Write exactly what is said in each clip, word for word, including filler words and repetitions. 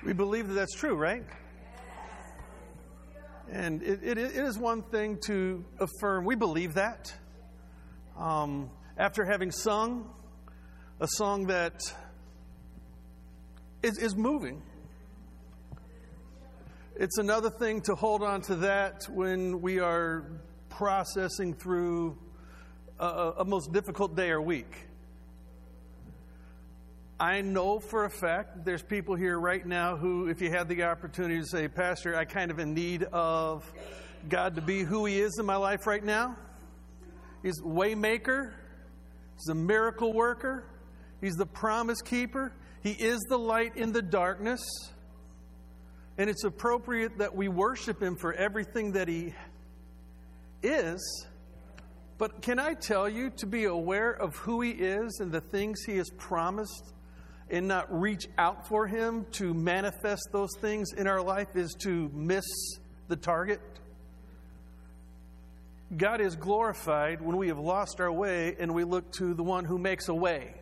We believe that that's true, right? And it, it, it is one thing to affirm we believe that. Um, after having sung a song that is, is moving, it's another thing to hold on to that when we are processing through a, a most difficult day or week. I know for a fact there's people here right now who, if you had the opportunity to say, Pastor, I kind of in need of God to be who He is in my life right now. He's a way maker. He's a miracle worker. He's the promise keeper. He is the light in the darkness. And it's appropriate that we worship Him for everything that He is. But can I tell you, to be aware of who He is and the things He has promised and not reach out for Him to manifest those things in our life is to miss the target? God is glorified when we have lost our way and we look to the one who makes a way.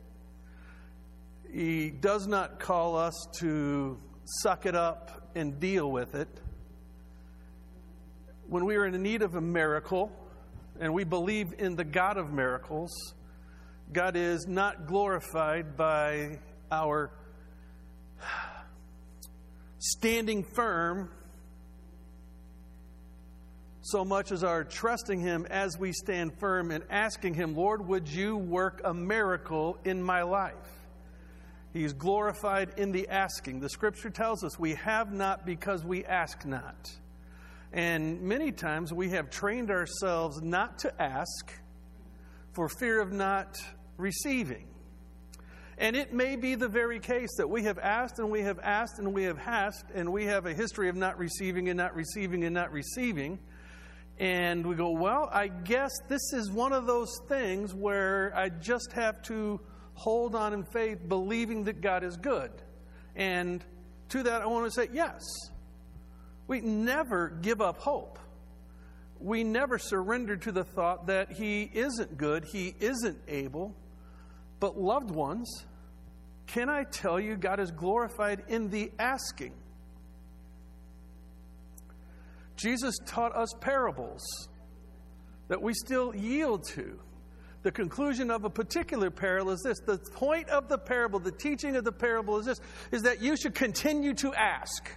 He does not call us to suck it up and deal with it. When we are in need of a miracle, and we believe in the God of miracles, God is not glorified by our standing firm so much as our trusting Him as we stand firm and asking Him, Lord, would you work a miracle in my life? He is glorified in the asking. The Scripture tells us we have not because we ask not. And many times we have trained ourselves not to ask for fear of not receiving. And it may be the very case that we have asked and we have asked and we have asked and we have a history of not receiving and not receiving and not receiving. And we go, well, I guess this is one of those things where I just have to hold on in faith, believing that God is good. And to that, I want to say, yes. We never give up hope. We never surrender to the thought that He isn't good, He isn't able. But loved ones, can I tell you, God is glorified in the asking. Jesus taught us parables that we still yield to. The conclusion of a particular parable is this. The point of the parable, the teaching of the parable is this, is that you should continue to ask.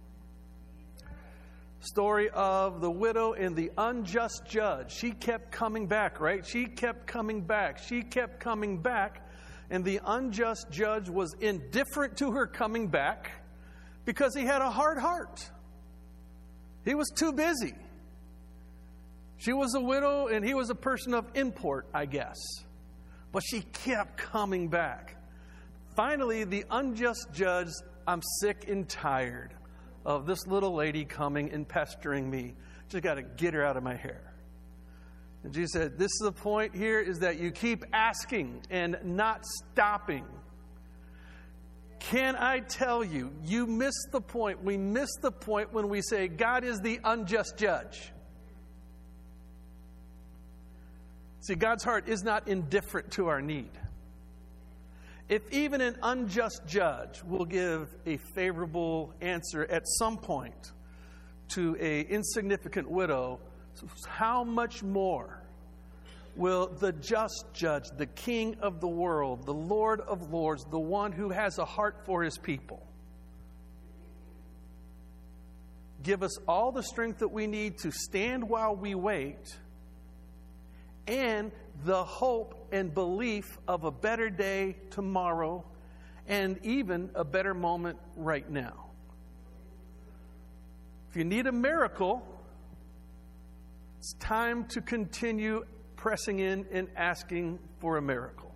Story of the widow and the unjust judge. She kept coming back, right? She kept coming back. She kept coming back. And the unjust judge was indifferent to her coming back because he had a hard heart. He was too busy. She was a widow and he was a person of import, I guess. But she kept coming back. Finally, the unjust judge, I'm sick and tired of this little lady coming and pestering me. Just got to get her out of my hair. And Jesus said, this is the point here, is that you keep asking and not stopping. Can I tell you, you miss the point. We miss the point when we say God is the unjust judge. See, God's heart is not indifferent to our need. If even an unjust judge will give a favorable answer at some point to an insignificant widow, how much more will the just judge, the King of the world, the Lord of lords, the one who has a heart for His people, give us all the strength that we need to stand while we wait, and the hope and belief of a better day tomorrow, and even a better moment right now. If you need a miracle, it's time to continue pressing in and asking for a miracle.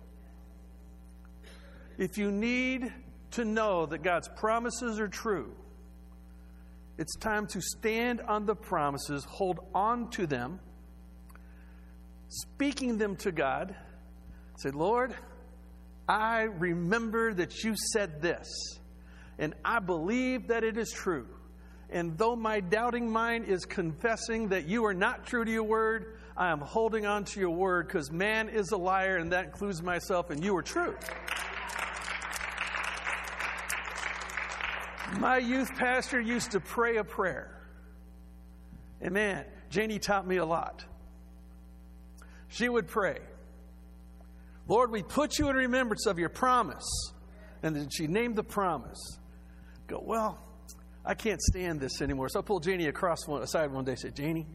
If you need to know that God's promises are true, it's time to stand on the promises, hold on to them, speaking them to God. Say, Lord, I remember that you said this, and I believe that it is true. And though my doubting mind is confessing that you are not true to your word, I am holding on to your word, because man is a liar, and that includes myself, and you are true. My youth pastor used to pray a prayer. And man, Janie taught me a lot. She would pray, Lord, we put you in remembrance of your promise. And then she named the promise. Go, well, I can't stand this anymore. So I pulled Janie across one aside one day and said, Janie,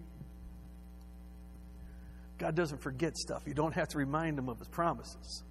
God doesn't forget stuff. You don't have to remind him of his promises.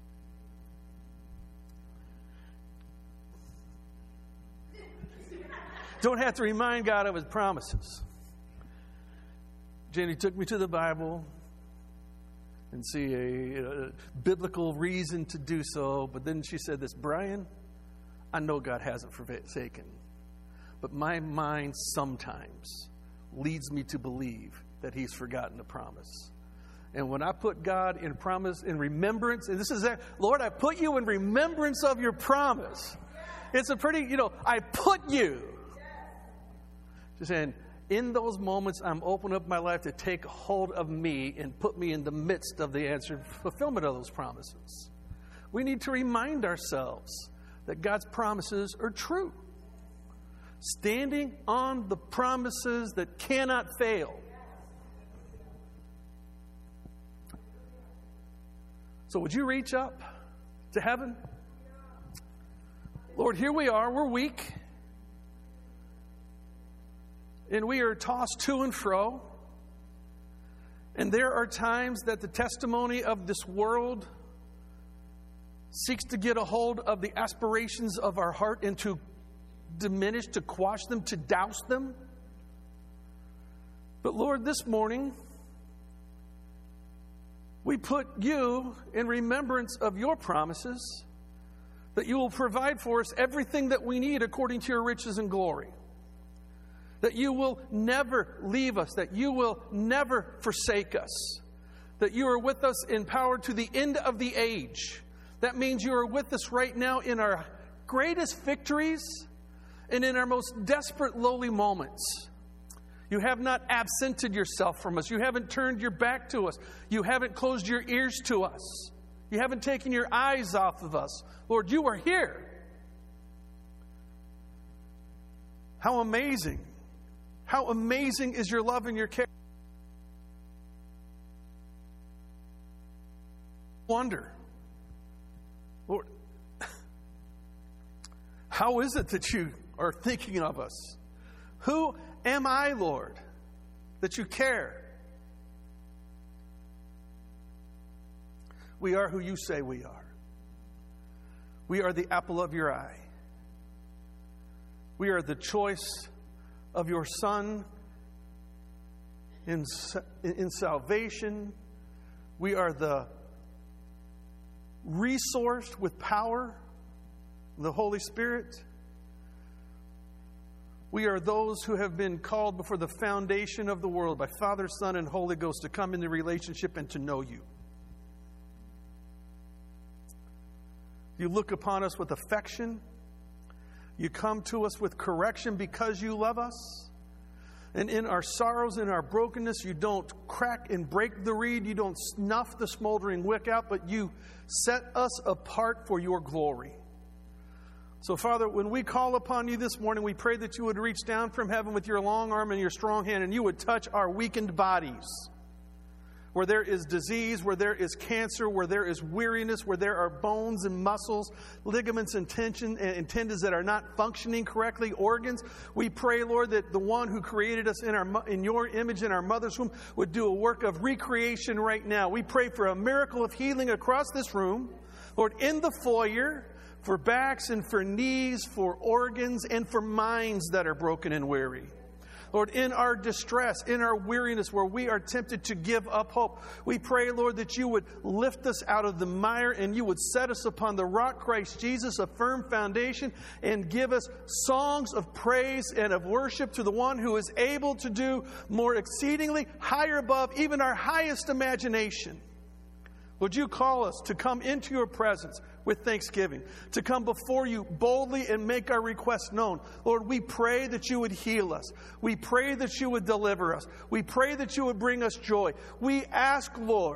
Don't have to remind God of his promises. Janie took me to the Bible and see a, a biblical reason to do so. But then she said this, Brian, I know God hasn't forsaken, but my mind sometimes leads me to believe that he's forgotten the promise. And when I put God in promise, in remembrance, and this is that, Lord, I put you in remembrance of your promise. It's a pretty, you know, I put you. Just saying, in those moments, I'm opening up my life to take hold of me and put me in the midst of the answered fulfillment of those promises. We need to remind ourselves that God's promises are true. Standing on the promises that cannot fail. So would you reach up to heaven? Lord, here we are. We're weak. And we are tossed to and fro. And there are times that the testimony of this world seeks to get a hold of the aspirations of our heart and to diminish, to quash them, to douse them. But Lord, this morning, we put you in remembrance of your promises, that you will provide for us everything that we need according to your riches and glory. That you will never leave us, that you will never forsake us, that you are with us in power to the end of the age. That means you are with us right now in our greatest victories and in our most desperate, lowly moments. You have not absented yourself from us. You haven't turned your back to us. You haven't closed your ears to us. You haven't taken your eyes off of us. Lord, you are here. How amazing. How amazing is your love and your care. Wonder, Lord, how is it that you are thinking of us? Who am I, Lord, that you care? We are who you say we are. We are the apple of your eye. We are the choice of your Son in, in salvation. We are the resourced with power, the Holy Spirit. We are those who have been called before the foundation of the world by Father, Son, and Holy Ghost to come into relationship and to know you. You look upon us with affection. You come to us with correction because you love us. And in our sorrows, in our brokenness, you don't crack and break the reed. You don't snuff the smoldering wick out, but you set us apart for your glory. So, Father, when we call upon you this morning, we pray that you would reach down from heaven with your long arm and your strong hand, and you would touch our weakened bodies. Where there is disease, where there is cancer, where there is weariness, where there are bones and muscles, ligaments and tension and tendons that are not functioning correctly, organs, we pray, Lord, that the one who created us in our in your image in our mother's womb would do a work of recreation right now. We pray for a miracle of healing across this room, Lord, in the foyer, for backs and for knees, for organs, and for minds that are broken and weary. Lord, in our distress, in our weariness, where we are tempted to give up hope, we pray, Lord, that you would lift us out of the mire and you would set us upon the rock, Christ Jesus, a firm foundation, and give us songs of praise and of worship to the one who is able to do more exceedingly, higher above even our highest imagination. Would you call us to come into your presence with thanksgiving, to come before you boldly and make our requests known. Lord, we pray that you would heal us. We pray that you would deliver us. We pray that you would bring us joy. We ask, Lord,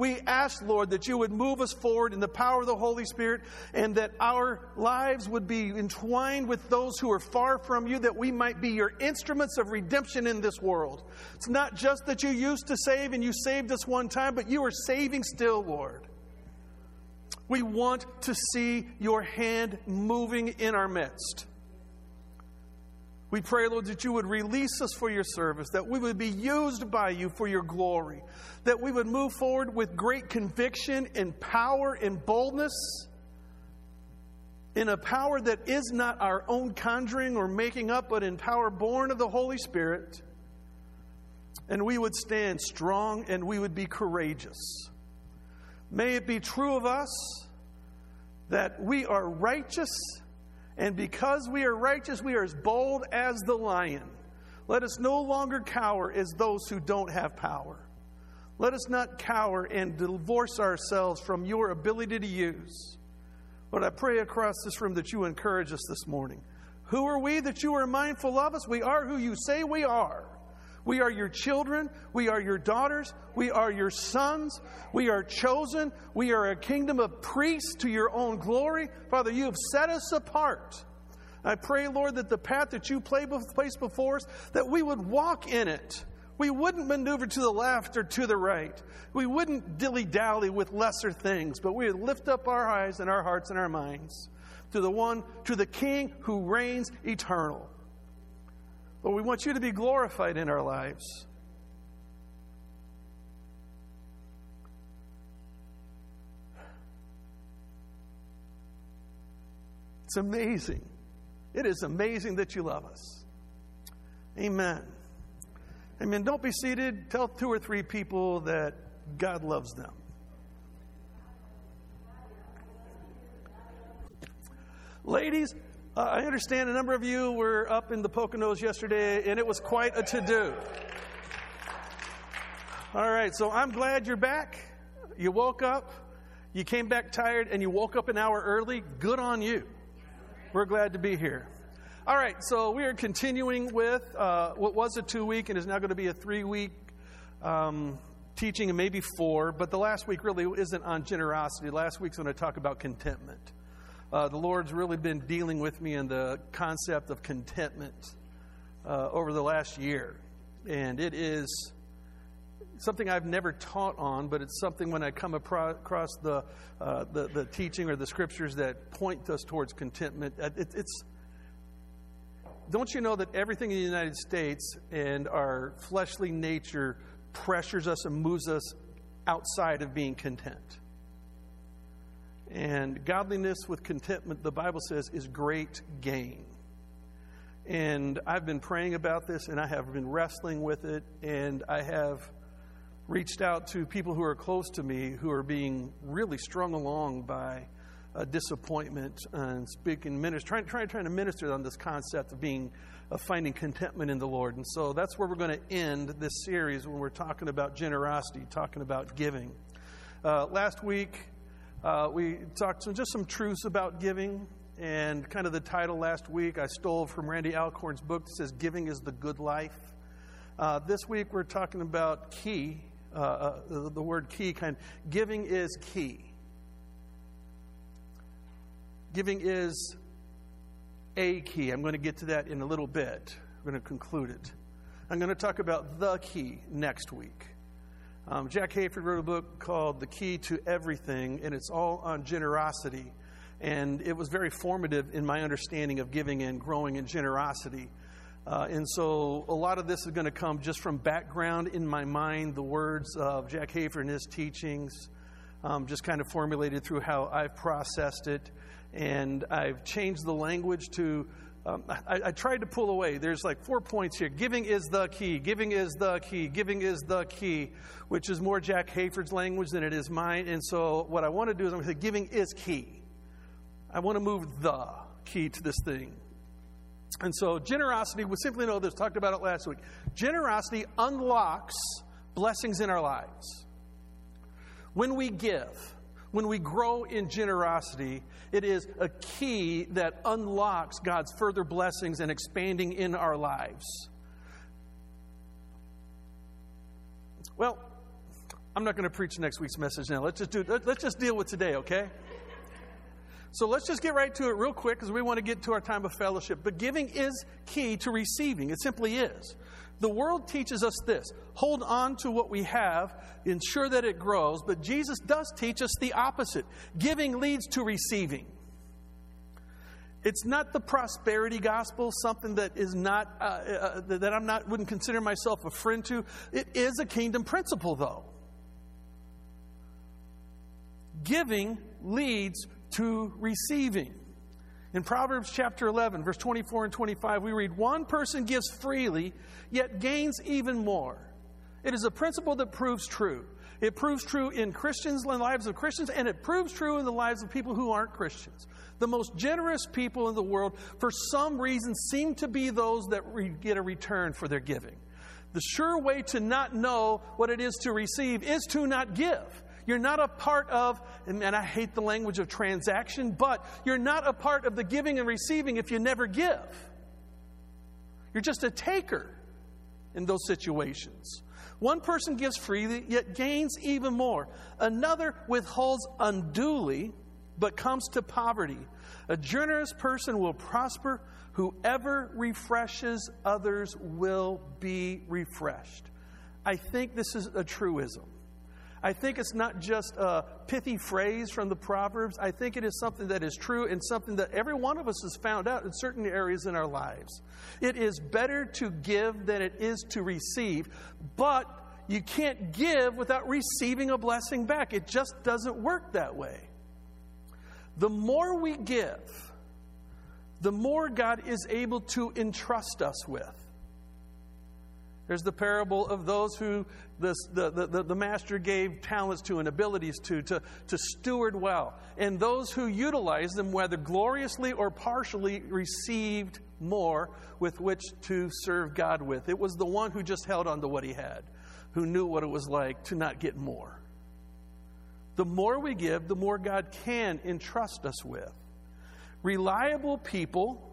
We ask, Lord, that you would move us forward in the power of the Holy Spirit, and that our lives would be entwined with those who are far from you, that we might be your instruments of redemption in this world. It's not just that you used to save and you saved us one time, but you are saving still, Lord. We want to see your hand moving in our midst. We pray, Lord, that you would release us for your service, that we would be used by you for your glory, that we would move forward with great conviction and power and boldness, in a power that is not our own conjuring or making up, but in power born of the Holy Spirit. And we would stand strong and we would be courageous. May it be true of us that we are righteous, and because we are righteous, we are as bold as the lion. Let us no longer cower as those who don't have power. Let us not cower and divorce ourselves from your ability to use. But I pray across this room that you encourage us this morning. Who are we that you are mindful of us? We are who you say we are. We are your children. We are your daughters. We are your sons. We are chosen. We are a kingdom of priests to your own glory. Father, you have set us apart. I pray, Lord, that the path that you place before us, that we would walk in it. We wouldn't maneuver to the left or to the right. We wouldn't dilly-dally with lesser things, but we would lift up our eyes and our hearts and our minds to the one, to the King who reigns eternal. Lord, we want you to be glorified in our lives. It's amazing. It is amazing that you love us. Amen. Amen. Don't be seated. Tell two or three people that God loves them. Ladies, Uh, I understand a number of you were up in the Poconos yesterday, and it was quite a to-do. All right, so I'm glad you're back. You woke up, you came back tired, and you woke up an hour early. Good on you. We're glad to be here. All right, so we are continuing with uh, what was a two-week and is now going to be a three-week um, teaching, and maybe four, but the last week really isn't on generosity. Last week's going to talk about contentment. Uh, the Lord's really been dealing with me in the concept of contentment uh, over the last year. And it is something I've never taught on, but it's something when I come across the, uh, the, the teaching or the scriptures that point us towards contentment. It, it's, don't you know that everything in the United States and our fleshly nature pressures us and moves us outside of being content? And godliness with contentment, the Bible says, is great gain. And I've been praying about this, and I have been wrestling with it, and I have reached out to people who are close to me who are being really strung along by uh, disappointment and speaking, minister, trying, trying, trying to minister on this concept of being, of finding contentment in the Lord. And so that's where we're going to end this series when we're talking about generosity, talking about giving. Uh, last week, Uh, we talked some, just some truths about giving, and kind of the title last week I stole from Randy Alcorn's book that says, Giving is the Good Life. Uh, this week we're talking about key, uh, uh, the, the word key, kind of, giving is key. Giving is a key. I'm going to get to that in a little bit. I'm going to conclude it. I'm going to talk about the key next week. Um, Jack Hayford wrote a book called The Key to Everything, and it's all on generosity. And it was very formative in my understanding of giving and growing in generosity. Uh, and so a lot of this is going to come just from background in my mind, the words of Jack Hayford and his teachings, um, just kind of formulated through how I've processed it. And I've changed the language to... Um, I, I tried to pull away. There's like four points here. Giving is the key. Giving is the key. Giving is the key, which is more Jack Hayford's language than it is mine. And so what I want to do is I'm going to say giving is key. I want to move the key to this thing. And so generosity, we simply know this, talked about it last week. Generosity unlocks blessings in our lives. When we give, when we grow in generosity, it is a key that unlocks God's further blessings and expanding in our lives. Well, I'm not going to preach next week's message now. Let's just do. Let's just deal with today, okay? So let's just get right to it real quick because we want to get to our time of fellowship. But giving is key to receiving. It simply is. The world teaches us this. Hold on to what we have, ensure that it grows. But Jesus does teach us the opposite. Giving leads to receiving. It's not the prosperity gospel, something that is not uh, uh, that I'm not wouldn't consider myself a friend to. It is a kingdom principle, though. Giving leads to receiving. In Proverbs chapter eleven, verse twenty-four and twenty-five, we read, "One person gives freely, yet gains even more." It is a principle that proves true. It proves true in Christians, in the lives of Christians, and it proves true in the lives of people who aren't Christians. The most generous people in the world, for some reason, seem to be those that re- get a return for their giving. The sure way to not know what it is to receive is to not give. You're not a part of, and I hate the language of transaction, but you're not a part of the giving and receiving if you never give. You're just a taker in those situations. One person gives freely, yet gains even more. Another withholds unduly, but comes to poverty. A generous person will prosper. Whoever refreshes others will be refreshed. I think this is a truism. I think it's not just a pithy phrase from the Proverbs. I think it is something that is true and something that every one of us has found out in certain areas in our lives. It is better to give than it is to receive, but you can't give without receiving a blessing back. It just doesn't work that way. The more we give, the more God is able to entrust us with. There's the parable of those who the, the, the, the master gave talents to and abilities to, to, to steward well. And those who utilized them, whether gloriously or partially, received more with which to serve God with. It was the one who just held on to what he had, who knew what it was like to not get more. The more we give, the more God can entrust us with. Reliable people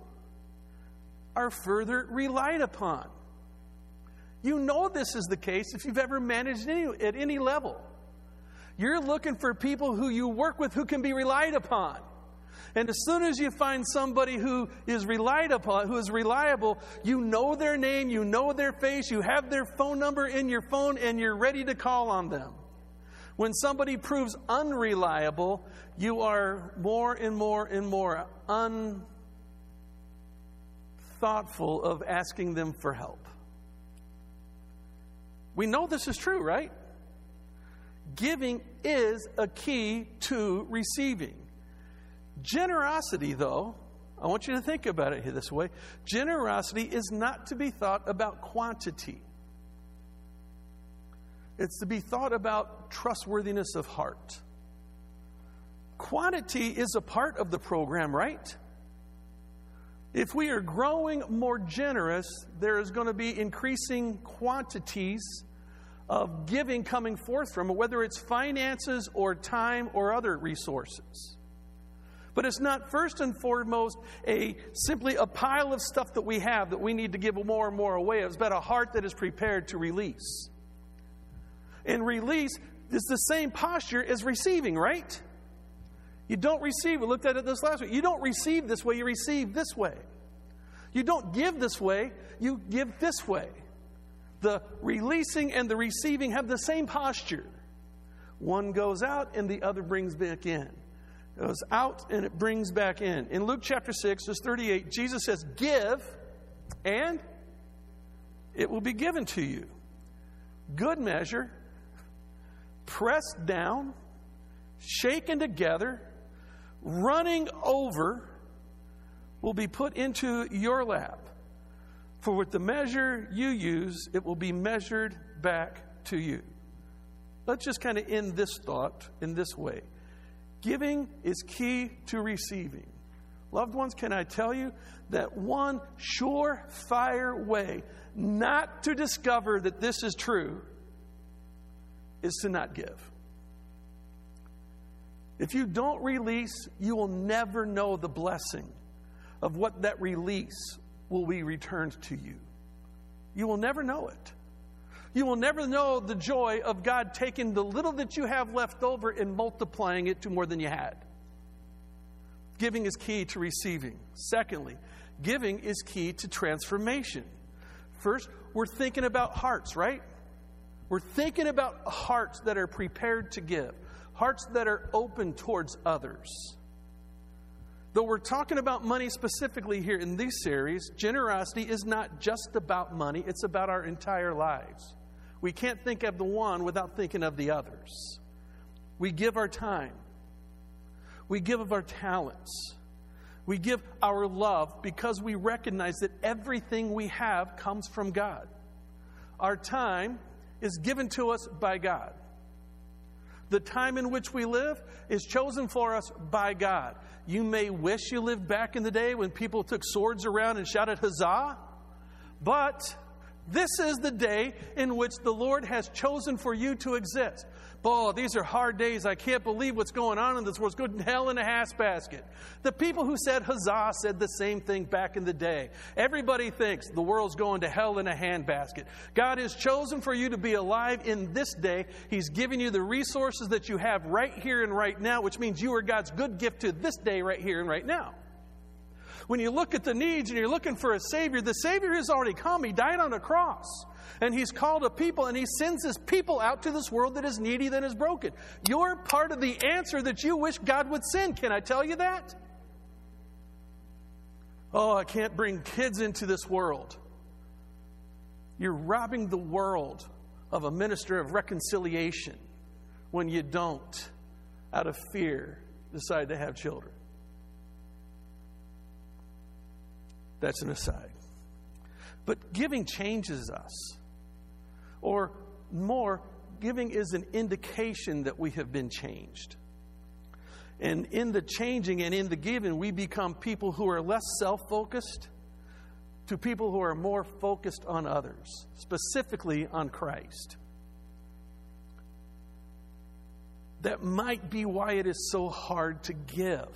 are further relied upon. You know this is the case if you've ever managed any, at any level. You're looking for people who you work with who can be relied upon. And as soon as you find somebody who is relied upon, who is reliable, you know their name, you know their face, you have their phone number in your phone, and you're ready to call on them. When somebody proves unreliable, you are more and more and more unthoughtful of asking them for help. We know this is true, right? Giving is a key to receiving. Generosity, though, I want you to think about it here this way. Generosity is not to be thought about quantity. It's to be thought about trustworthiness of heart. Quantity is a part of the program, right? If we are growing more generous, there is going to be increasing quantities of giving coming forth from it, whether it's finances or time or other resources. But it's not first and foremost a simply a pile of stuff that we have that we need to give more and more away. It's about a heart that is prepared to release. And release is the same posture as receiving, right? You don't receive. We looked at it this last week. You don't receive this way. You receive this way. You don't give this way. You give this way. The releasing and the receiving have the same posture. One goes out and the other brings back in. It goes out and it brings back in. In Luke chapter six, verse thirty-eight, Jesus says, "Give, and it will be given to you. Good measure, pressed down, shaken together, running over, will be put into your lap. For with the measure you use, it will be measured back to you." Let's just kind of end this thought in this way. Giving is key to receiving. Loved ones, can I tell you that one surefire way not to discover that this is true is to not give. If you don't release, you will never know the blessing of what that release will be returned to you. You will never know it. You will never know the joy of God taking the little that you have left over and multiplying it to more than you had. Giving is key to receiving. Secondly, giving is key to transformation. First, we're thinking about hearts, right? We're thinking about hearts that are prepared to give, hearts that are open towards others. Though we're talking about money specifically here in this series, generosity is not just about money, it's about our entire lives. We can't think of the one without thinking of the others. We give our time. We give of our talents. We give our love because we recognize that everything we have comes from God. Our time is given to us by God. The time in which we live is chosen for us by God. You may wish you lived back in the day when people took swords around and shouted huzzah, but this is the day in which the Lord has chosen for you to exist. Boy, these are hard days. I can't believe what's going on in this world. It's going to hell in a handbasket. The people who said huzzah said the same thing back in the day. Everybody thinks the world's going to hell in a handbasket. God has chosen for you to be alive in this day. He's given you the resources that you have right here and right now, which means you are God's good gift to this day right here and right now. When you look at the needs and you're looking for a Savior, the Savior has already come. He died on a cross. And He's called a people, and He sends His people out to this world that is needy, that is broken. You're part of the answer that you wish God would send. Can I tell you that? Oh, I can't bring kids into this world. You're robbing the world of a minister of reconciliation when you don't, out of fear, decide to have children. That's an aside. But giving changes us. Or more, giving is an indication that we have been changed. And in the changing and in the giving, we become people who are less self-focused to people who are more focused on others, specifically on Christ. That might be why it is so hard to give.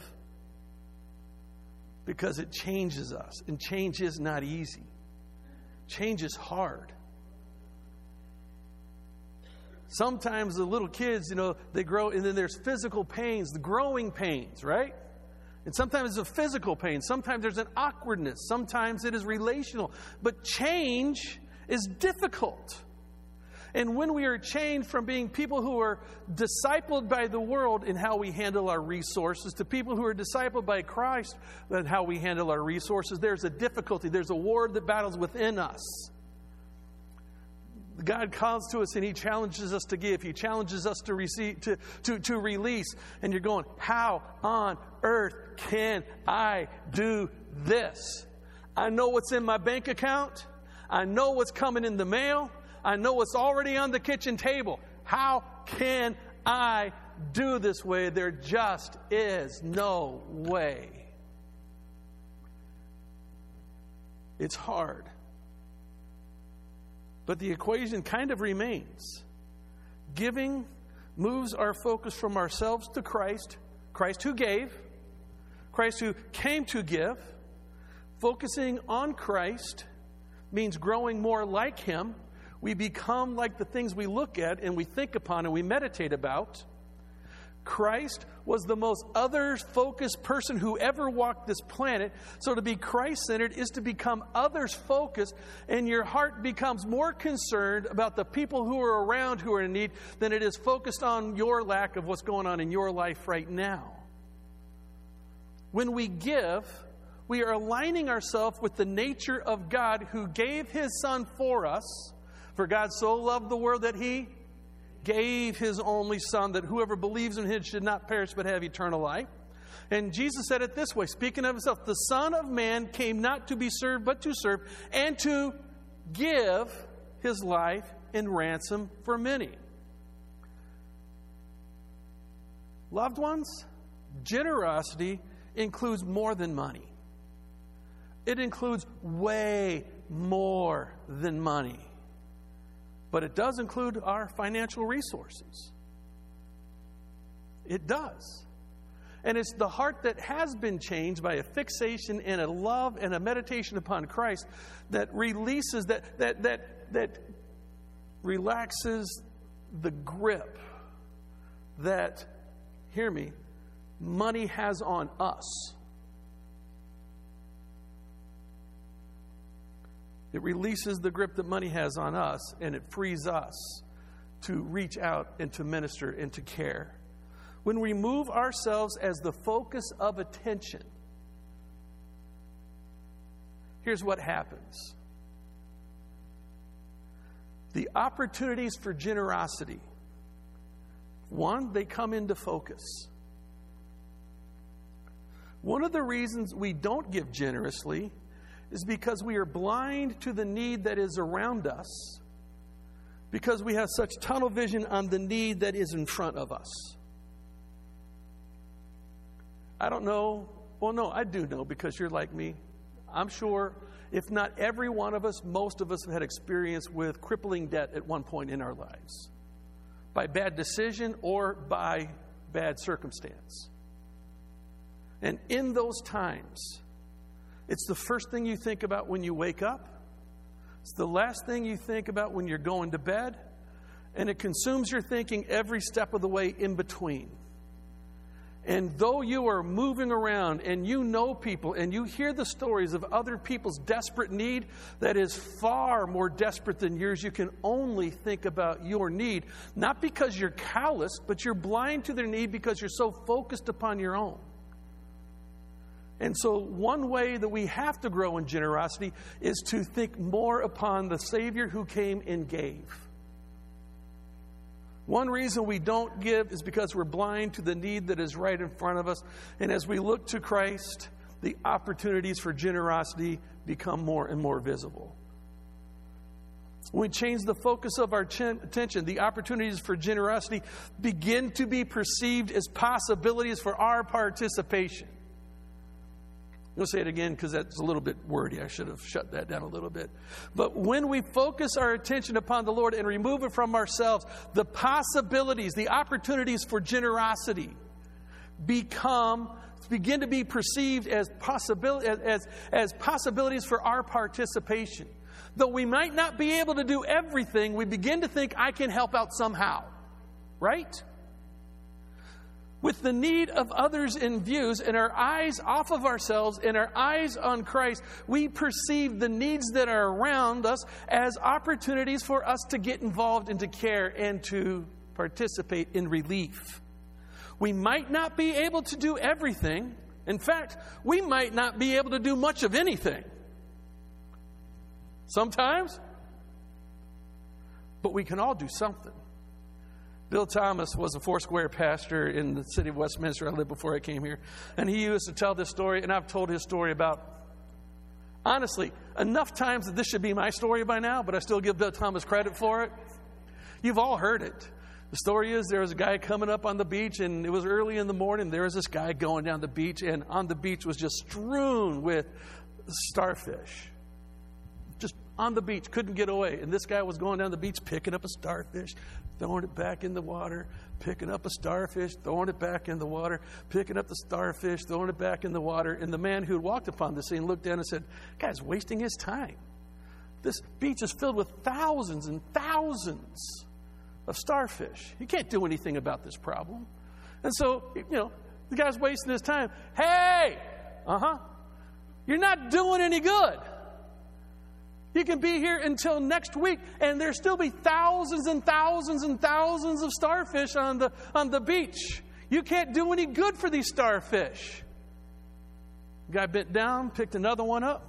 Because it changes us. And change is not easy. Change is hard. Sometimes the little kids, you know, they grow, and then there's physical pains, the growing pains, right? And sometimes it's a physical pain. Sometimes there's an awkwardness. Sometimes it is relational. But change is difficult. And when we are changed from being people who are discipled by the world in how we handle our resources to people who are discipled by Christ in how we handle our resources, there's a difficulty. There's a war that battles within us. God calls to us and He challenges us to give. He challenges us to receive, to, to, to release. And you're going, how on earth can I do this? I know what's in my bank account. I know what's coming in the mail. I know what's already on the kitchen table. How can I do this way? There just is no way. It's hard. But the equation kind of remains. Giving moves our focus from ourselves to Christ. Christ who gave. Christ who came to give. Focusing on Christ means growing more like Him. We become like the things we look at and we think upon and we meditate about. Christ was the most others-focused person who ever walked this planet. So to be Christ-centered is to become others-focused, and your heart becomes more concerned about the people who are around who are in need than it is focused on your lack of what's going on in your life right now. When we give, we are aligning ourselves with the nature of God who gave His Son for us. For God so loved the world that He gave His only Son, that whoever believes in Him should not perish but have eternal life. And Jesus said it this way, speaking of Himself, the Son of Man came not to be served but to serve, and to give His life in ransom for many. Loved ones, generosity includes more than money. It includes way more than money. But it does include our financial resources. It does. And it's the heart that has been changed by a fixation and a love and a meditation upon Christ that releases, that that that that relaxes the grip that, hear me, money has on us. It releases the grip that money has on us, and it frees us to reach out and to minister and to care. When we move ourselves as the focus of attention, here's what happens. The opportunities for generosity, one, they come into focus. One of the reasons we don't give generously is because we are blind to the need that is around us, because we have such tunnel vision on the need that is in front of us. I don't know. Well, no, I do know, because you're like me. I'm sure if not every one of us, most of us have had experience with crippling debt at one point in our lives, by bad decision or by bad circumstance. And in those times, it's the first thing you think about when you wake up. It's the last thing you think about when you're going to bed. And it consumes your thinking every step of the way in between. And though you are moving around and you know people and you hear the stories of other people's desperate need that is far more desperate than yours, you can only think about your need. Not because you're callous, but you're blind to their need because you're so focused upon your own. And so one way that we have to grow in generosity is to think more upon the Savior who came and gave. One reason we don't give is because we're blind to the need that is right in front of us. And as we look to Christ, the opportunities for generosity become more and more visible. When we change the focus of our ch- attention, the opportunities for generosity begin to be perceived as possibilities for our participation. I'll say it again because that's a little bit wordy. I should have shut that down a little bit. But when we focus our attention upon the Lord and remove it from ourselves, the possibilities, the opportunities for generosity become, begin to be perceived as, possibil- as, as possibilities for our participation. Though we might not be able to do everything, we begin to think, I can help out somehow. Right? With the need of others in views and our eyes off of ourselves and our eyes on Christ, we perceive the needs that are around us as opportunities for us to get involved and to care and to participate in relief. We might not be able to do everything. In fact, we might not be able to do much of anything. Sometimes. But we can all do something. Bill Thomas was a Foursquare pastor in the city of Westminster. I lived before I came here. And he used to tell this story, and I've told his story about, honestly, enough times that this should be my story by now, but I still give Bill Thomas credit for it. You've all heard it. The story is there was a guy coming up on the beach, and it was early in the morning. There was this guy going down the beach, and on the beach was just strewn with starfish. Just on the beach, couldn't get away. And this guy was going down the beach, picking up a starfish, throwing it back in the water, picking up a starfish, throwing it back in the water, picking up the starfish, throwing it back in the water. And the man who had walked upon the scene looked down and said, "Guy's wasting his time. This beach is filled with thousands and thousands of starfish. He can't do anything about this problem." And so, you know, the guy's wasting his time. Hey, uh-huh, you're not doing any good. You can be here until next week, and there'll still be thousands and thousands and thousands of starfish on the on the beach. You can't do any good for these starfish. The guy bent down, picked another one up.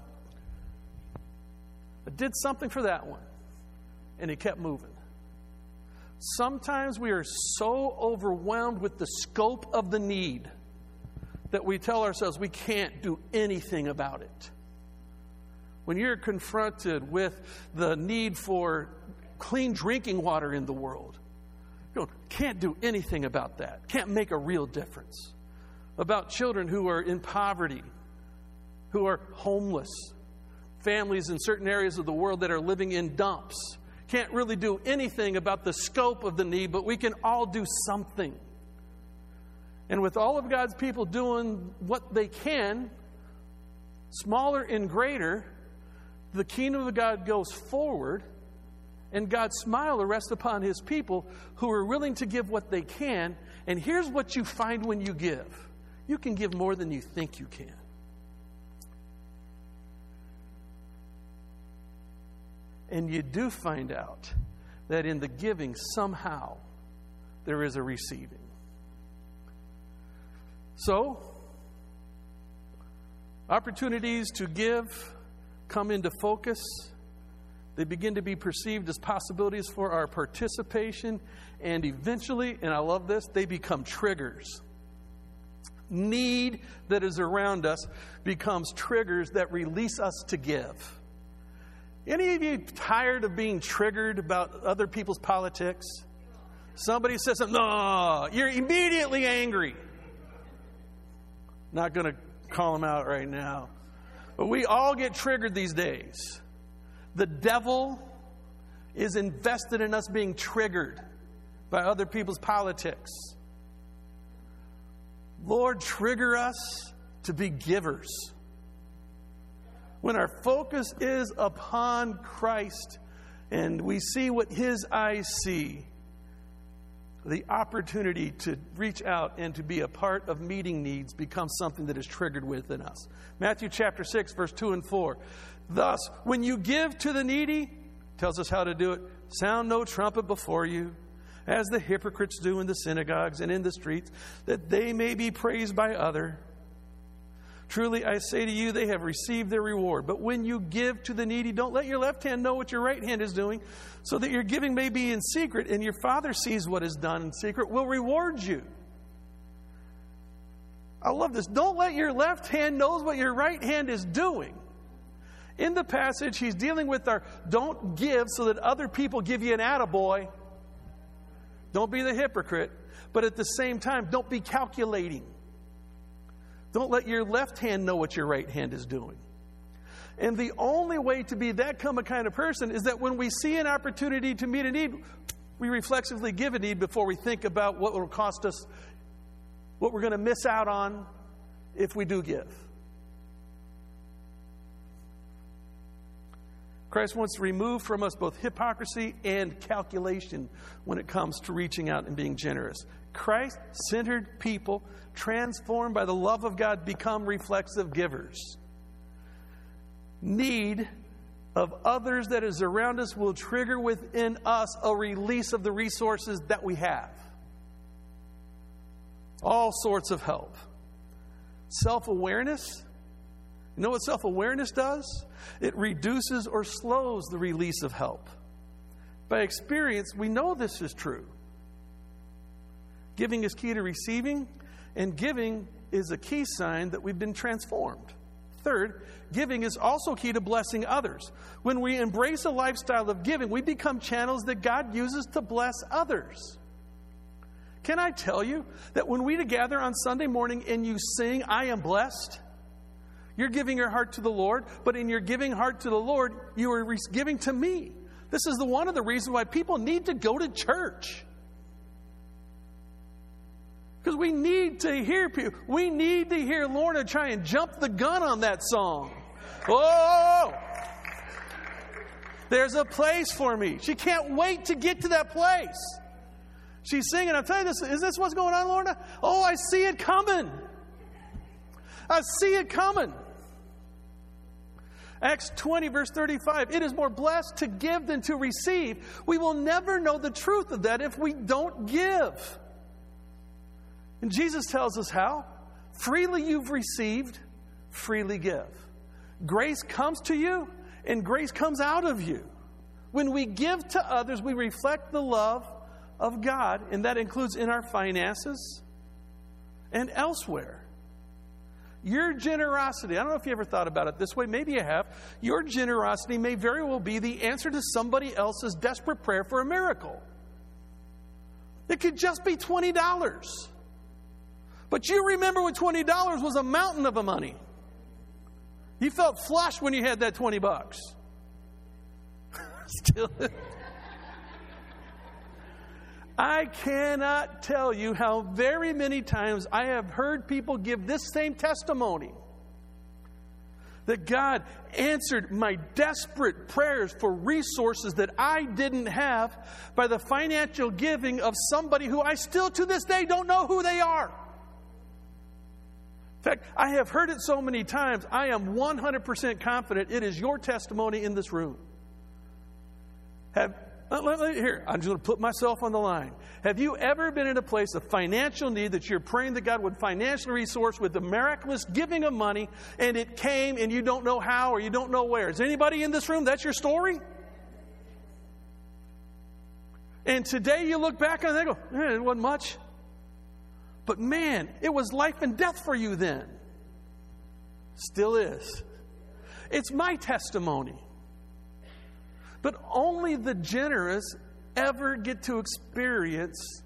I did something for that one, and he kept moving. Sometimes we are so overwhelmed with the scope of the need that we tell ourselves we can't do anything about it. When you're confronted with the need for clean drinking water in the world, you know, can't do anything about that. Can't make a real difference. About children who are in poverty, who are homeless, families in certain areas of the world that are living in dumps. Can't really do anything about the scope of the need, but we can all do something. And with all of God's people doing what they can, smaller and greater, the kingdom of God goes forward, and God's smile will rest upon His people who are willing to give what they can. And here's what you find when you give. You can give more than you think you can. And you do find out that in the giving, somehow, there is a receiving. So, opportunities to give come into focus. They begin to be perceived as possibilities for our participation. And eventually, and I love this, they become triggers. Need that is around us becomes triggers that release us to give. Any of you tired of being triggered about other people's politics? Somebody says something, no, you're immediately angry. Not going to call them out right now. But we all get triggered these days. The devil is invested in us being triggered by other people's politics. Lord, trigger us to be givers. When our focus is upon Christ and we see what His eyes see, the opportunity to reach out and to be a part of meeting needs becomes something that is triggered within us. Matthew chapter six, verse two and four. Thus, when you give to the needy, tells us how to do it, sound no trumpet before you, as the hypocrites do in the synagogues and in the streets, that they may be praised by others. Truly, I say to you, they have received their reward. But when you give to the needy, don't let your left hand know what your right hand is doing, so that your giving may be in secret, and your Father sees what is done in secret, will reward you. I love this. Don't let your left hand know what your right hand is doing. In the passage, he's dealing with our don't give so that other people give you an attaboy. Don't be the hypocrite. But at the same time, don't be calculating. Don't let your left hand know what your right hand is doing. And the only way to be that kind of person is that when we see an opportunity to meet a need, we reflexively give a need before we think about what it will cost us, what we're going to miss out on if we do give. Christ wants to remove from us both hypocrisy and calculation when it comes to reaching out and being generous. Christ-centered people, transformed by the love of God, become reflexive givers. Need of others that is around us will trigger within us a release of the resources that we have. All sorts of help. Self-awareness. You know what self-awareness does? It reduces or slows the release of help. By experience, we know this is true. Giving is key to receiving, and giving is a key sign that we've been transformed. Third, giving is also key to blessing others. When we embrace a lifestyle of giving, we become channels that God uses to bless others. Can I tell you that when we gather on Sunday morning and you sing, I am blessed, you're giving your heart to the Lord, but in your giving heart to the Lord, you are giving to me. This is the one of the reasons why people need to go to church. Because we need to hear people. We need to hear Lorna try and jump the gun on that song. Oh! There's a place for me. She can't wait to get to that place. She's singing. I'm telling you this. Is this what's going on, Lorna? Oh, I see it coming. I see it coming. Acts twenty, verse thirty-five. It is more blessed to give than to receive. We will never know the truth of that if we don't give. And Jesus tells us how. Freely you've received, freely give. Grace comes to you, and grace comes out of you. When we give to others, we reflect the love of God, and that includes in our finances and elsewhere. Your generosity, I don't know if you ever thought about it this way, maybe you have. Your generosity may very well be the answer to somebody else's desperate prayer for a miracle. It could just be twenty dollars. But you remember when twenty dollars was a mountain of a money. You felt flush when you had that twenty bucks. Still. I cannot tell you how very many times I have heard people give this same testimony. That God answered my desperate prayers for resources that I didn't have by the financial giving of somebody who I still to this day don't know who they are. In fact, I have heard it so many times, I am one hundred percent confident it is your testimony in this room. Have, here, I'm just going to put myself on the line. Have you ever been in a place of financial need that you're praying that God would financially resource with the miraculous giving of money, and it came and you don't know how or you don't know where? Is anybody in this room, that's your story? And today you look back and they go, eh, it wasn't much. But man, it was life and death for you then. Still is. It's my testimony. But only the generous ever get to experience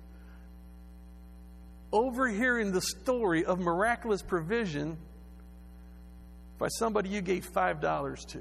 overhearing the story of miraculous provision by somebody you gave five dollars to.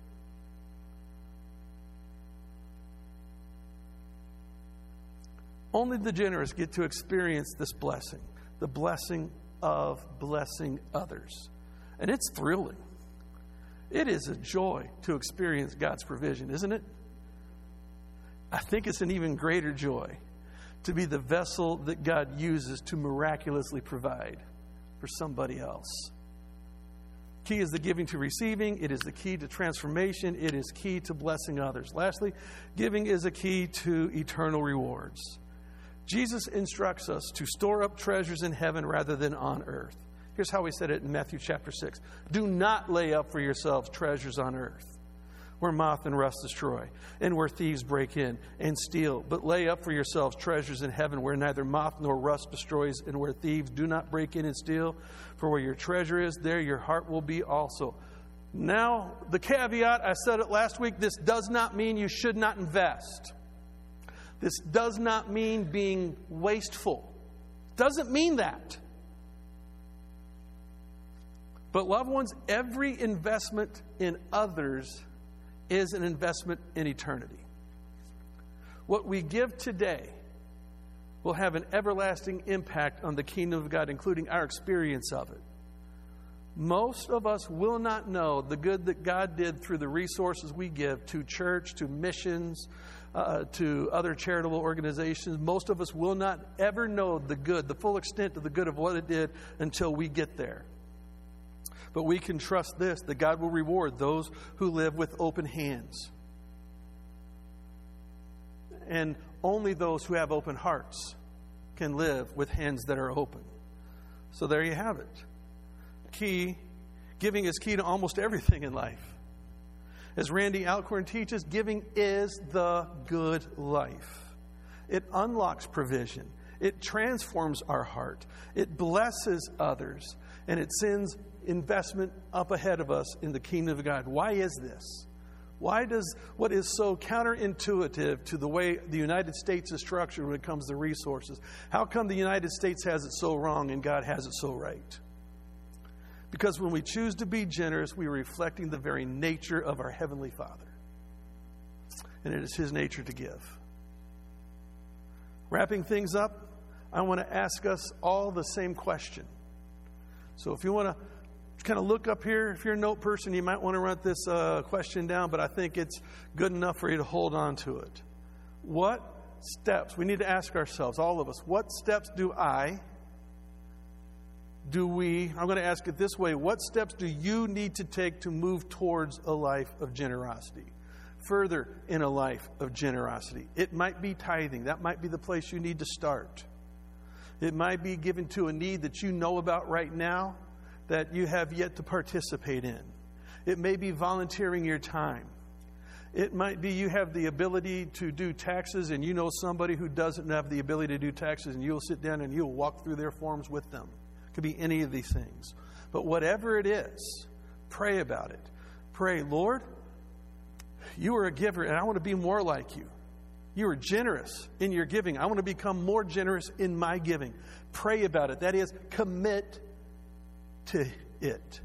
Only the generous get to experience this blessing, the blessing of blessing others. And it's thrilling. It is a joy to experience God's provision, isn't it? I think it's an even greater joy to be the vessel that God uses to miraculously provide for somebody else. Key is the giving to receiving. It is the key to transformation. It is key to blessing others. Lastly, giving is a key to eternal rewards. Jesus instructs us to store up treasures in heaven rather than on earth. Here's how he said it in Matthew chapter six. Do not lay up for yourselves treasures on earth, where moth and rust destroy, and where thieves break in and steal. But lay up for yourselves treasures in heaven, where neither moth nor rust destroys, and where thieves do not break in and steal. For where your treasure is, there your heart will be also. Now, the caveat, I said it last week, this does not mean you should not invest. This does not mean being wasteful. Doesn't mean that. But loved ones, every investment in others is an investment in eternity. What we give today will have an everlasting impact on the kingdom of God, including our experience of it. Most of us will not know the good that God did through the resources we give to church, to missions, uh, to other charitable organizations. Most of us will not ever know the good, the full extent of the good of what it did until we get there. But we can trust this, that God will reward those who live with open hands. And only those who have open hearts can live with hands that are open. So there you have it. Key, giving is key to almost everything in life. As Randy Alcorn teaches, giving is the good life. It unlocks provision. It transforms our heart. It blesses others. And it sends investment up ahead of us in the kingdom of God. Why is this? Why does what is so counterintuitive to the way the United States is structured when it comes to resources? How come the United States has it so wrong and God has it so right? Because when we choose to be generous, we are reflecting the very nature of our Heavenly Father. And it is His nature to give. Wrapping things up, I want to ask us all the same question. So if you want to kind of look up here, if you're a note person, you might want to write this uh, question down, but I think it's good enough for you to hold on to it. What steps, we need to ask ourselves, all of us, what steps do I, do we, I'm going to ask it this way, what steps do you need to take to move towards a life of generosity? Further in a life of generosity. It might be tithing. That might be the place you need to start. It might be given to a need that you know about right now that you have yet to participate in. It may be volunteering your time. It might be you have the ability to do taxes and you know somebody who doesn't have the ability to do taxes, and you'll sit down and you'll walk through their forms with them. It could be any of these things. But whatever it is, pray about it. Pray, Lord, you are a giver and I want to be more like you. You are generous in your giving. I want to become more generous in my giving. Pray about it. That is, commit to it.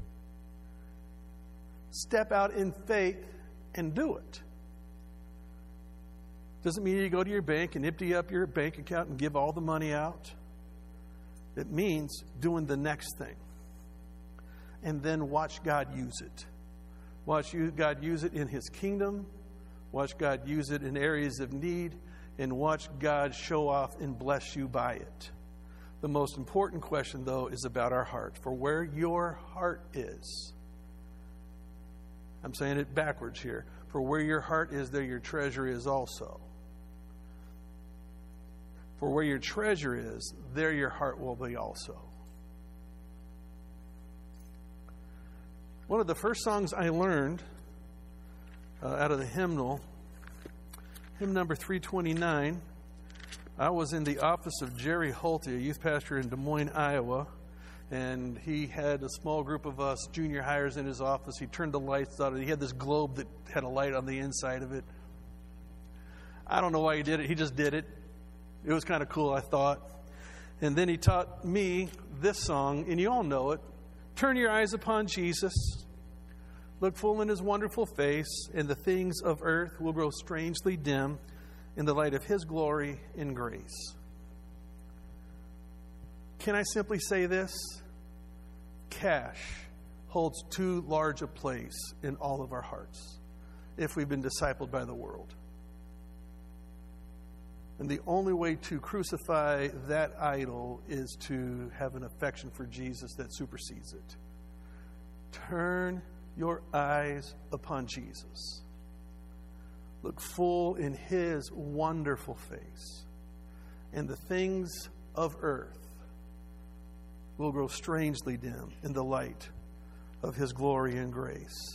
Step out in faith and do it. Doesn't mean you go to your bank and empty up your bank account and give all the money out. It means doing the next thing. And then watch God use it. Watch you, God use it in His kingdom. Watch God use it in areas of need. And watch God show off and bless you by it. The most important question, though, is about our heart. For where your heart is, I'm saying it backwards here. For where your heart is, there your treasure is also. For where your treasure is, there your heart will be also. One of the first songs I learned uh, out of the hymnal, hymn number three twenty-nine, I was in the office of Jerry Holte, a youth pastor in Des Moines, Iowa, and he had a small group of us junior hires in his office. He turned the lights on. He had this globe that had a light on the inside of it. I don't know why he did it. He just did it. It was kind of cool, I thought. And then he taught me this song, and you all know it. Turn your eyes upon Jesus. Look full in His wonderful face, and the things of earth will grow strangely dim in the light of His glory and grace. Can I simply say this? Cash holds too large a place in all of our hearts if we've been discipled by the world. And the only way to crucify that idol is to have an affection for Jesus that supersedes it. Turn your eyes upon Jesus. Look full in His wonderful face, and the things of earth will grow strangely dim in the light of His glory and grace.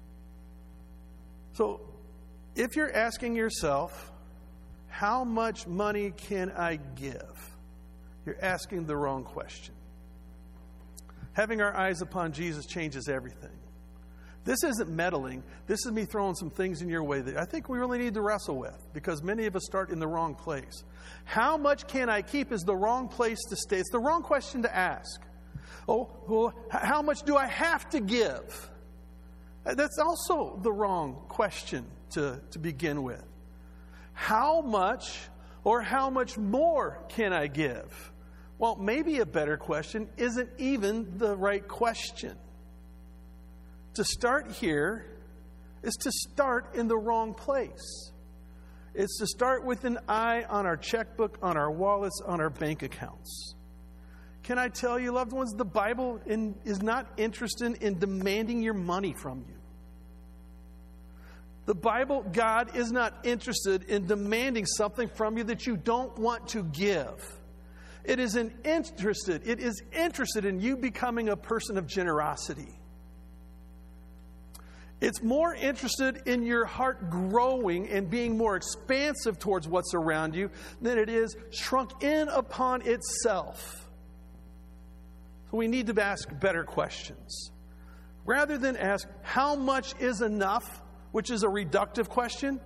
So, if you're asking yourself, how much money can I give? You're asking the wrong question. Having our eyes upon Jesus changes everything. This isn't meddling. This is me throwing some things in your way that I think we really need to wrestle with, because many of us start in the wrong place. How much can I keep is the wrong place to stay. It's the wrong question to ask. Oh, well, how much do I have to give? That's also the wrong question to, to begin with. How much or how much more can I give? Well, maybe a better question isn't even the right question. To start here is to start in the wrong place. It's to start with an eye on our checkbook, on our wallets, on our bank accounts. Can I tell you, loved ones, the Bible in, is not interested in demanding your money from you. The Bible, God is not interested in demanding something from you that you don't want to give. It is an interested, it is interested in you becoming a person of generosity. It's more interested in your heart growing and being more expansive towards what's around you than it is shrunk in upon itself. So we need to ask better questions. Rather than ask, how much is enough, which is a reductive question,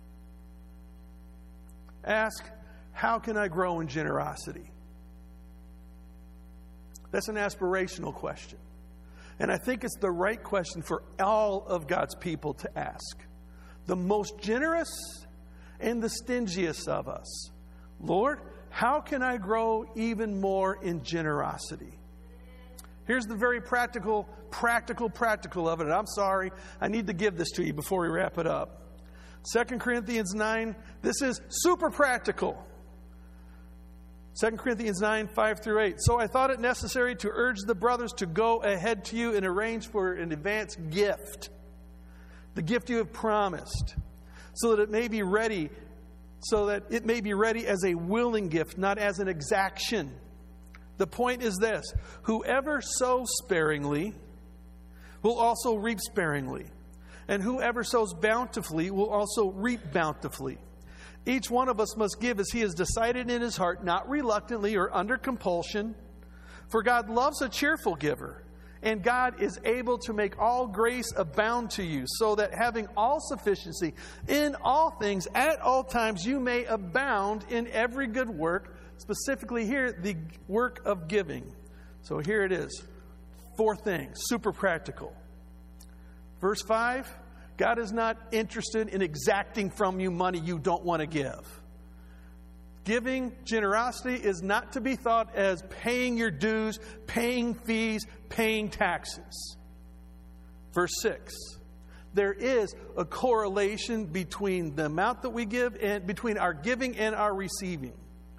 ask, how can I grow in generosity? That's an aspirational question. And I think it's the right question for all of God's people to ask. The most generous and the stingiest of us. Lord, how can I grow even more in generosity? Here's the very practical, practical, practical of it. And I'm sorry, I need to give this to you before we wrap it up. Second Corinthians nine, this is super practical. Second Corinthians nine, five through eight. So I thought it necessary to urge the brothers to go ahead to you and arrange for an advance gift, the gift you have promised, so that it may be ready, so that it may be ready as a willing gift, not as an exaction. The point is this: whoever sows sparingly will also reap sparingly, and whoever sows bountifully will also reap bountifully. Each one of us must give as he has decided in his heart, not reluctantly or under compulsion. For God loves a cheerful giver, and God is able to make all grace abound to you, so that having all sufficiency in all things at all times, you may abound in every good work, specifically here, the work of giving. So here it is. Four things, super practical. Verse five. God is not interested in exacting from you money you don't want to give. Giving, generosity, is not to be thought as paying your dues, paying fees, paying taxes. Verse six. there is a correlation between the amount that we give and between our giving and our receiving.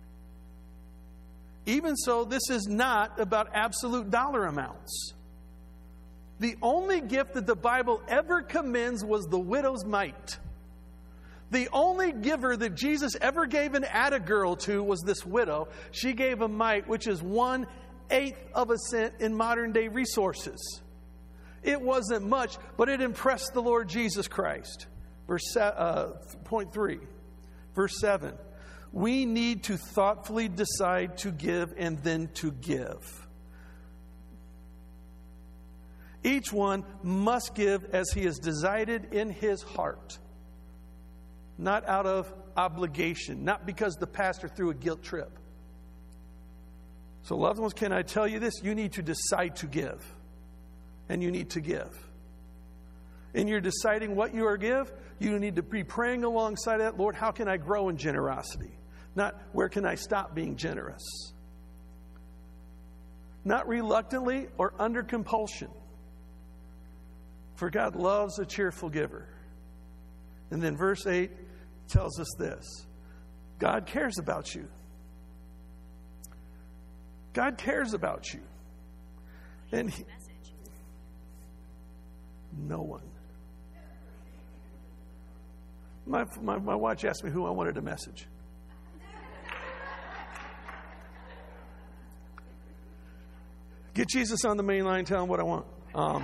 Even so, this is not about absolute dollar amounts. The only gift that the Bible ever commends was the widow's mite. The only giver that Jesus ever gave an atta-girl to was this widow. She gave a mite, which is one eighth of a cent in modern day resources. It wasn't much, but it impressed the Lord Jesus Christ. Verse uh, point three, verse seven. We need to thoughtfully decide to give and then to give. Each one must give as he has decided in his heart. Not out of obligation, not because the pastor threw a guilt trip. So, loved ones, can I tell you this? You need to decide to give. And you need to give. In your deciding what you are give, you need to be praying alongside that, Lord, how can I grow in generosity? Not where can I stop being generous? Not reluctantly or under compulsion. For God loves a cheerful giver. And then verse eight tells us this. God cares about you. God cares about you. And he, no one. My, my, my watch asked me who I wanted to message. Get Jesus on the main line, tell him what I want. Um,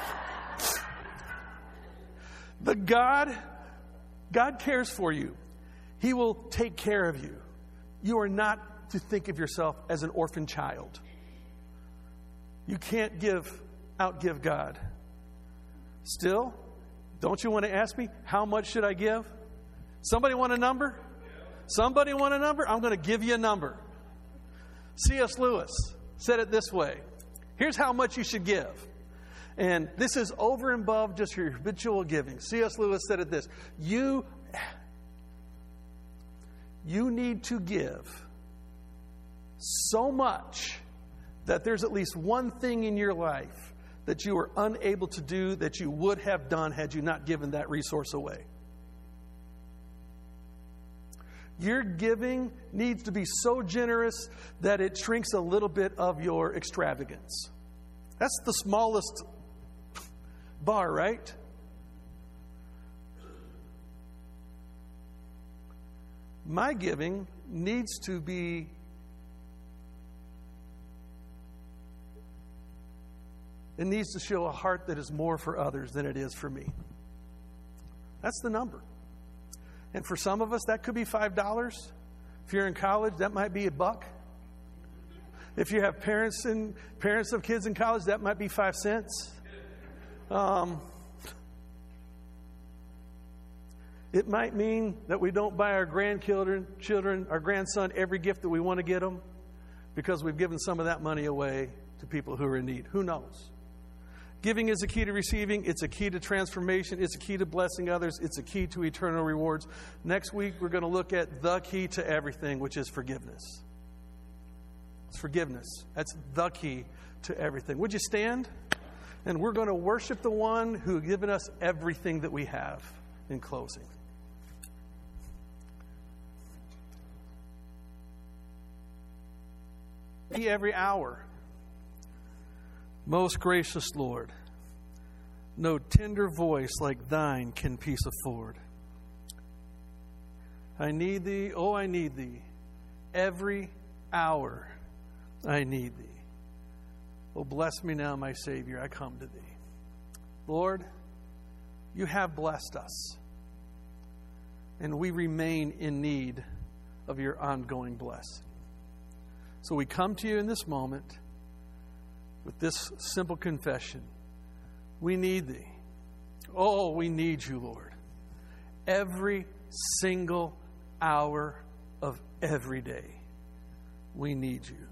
the God, God cares for you. He will take care of you. You are not to think of yourself as an orphan child. You can't give, outgive God. Still, don't you want to ask me, how much should I give? Somebody want a number? Somebody want a number? I'm going to give you a number. C S Lewis said it this way. Here's how much you should give. And this is over and above just your habitual giving. C S Lewis said it this. You, you need to give so much that there's at least one thing in your life that you are unable to do that you would have done had you not given that resource away. Your giving needs to be so generous that it shrinks a little bit of your extravagance. That's the smallest bar, right? My giving needs to be it needs to show a heart that is more for others than it is for me. That's the number. And for some of us, that could be five dollars. If you're in college, that might be a buck. If you have parents and parents of kids in college, that might be five cents. Um, it might mean that we don't buy our grandchildren, children, our grandson every gift that we want to get them because we've given some of that money away to people who are in need. Who knows? Giving is a key to receiving. It's a key to transformation. It's a key to blessing others. It's a key to eternal rewards. Next week, we're going to look at the key to everything, which is forgiveness. It's forgiveness. That's the key to everything. Would you stand? And we're going to worship the one who has given us everything that we have in closing. Every hour. Most gracious Lord, no tender voice like thine can peace afford. I need thee, oh, I need thee. Every hour I need thee. Oh, bless me now, my Savior, I come to thee. Lord, you have blessed us, and we remain in need of your ongoing blessing. So we come to you in this moment with this simple confession. We need thee. Oh, we need you, Lord. Every single hour of every day, we need you.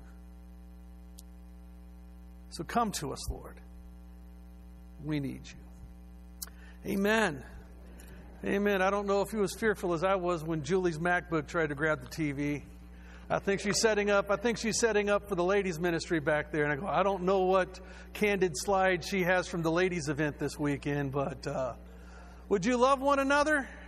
So come to us, Lord. We need you. Amen. Amen. I don't know if you were as fearful as I was when Julie's MacBook tried to grab the T V. I think she's setting up. I think she's setting up for the ladies' ministry back there. And I go, I don't know what candid slide she has from the ladies' event this weekend, but uh, Would you love one another?